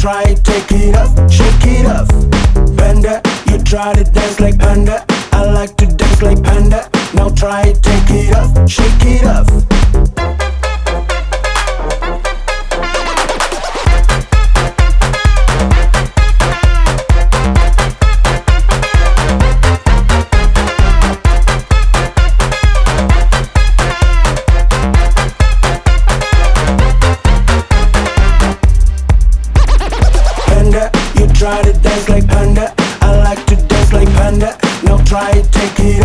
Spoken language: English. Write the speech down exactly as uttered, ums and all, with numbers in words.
try it, take it off, shake it off. Panda, you try to dance like panda. I like to dance like panda. Now try it, take it off, shake it off. Try to dance like panda. I like to dance like panda. Now try it, take it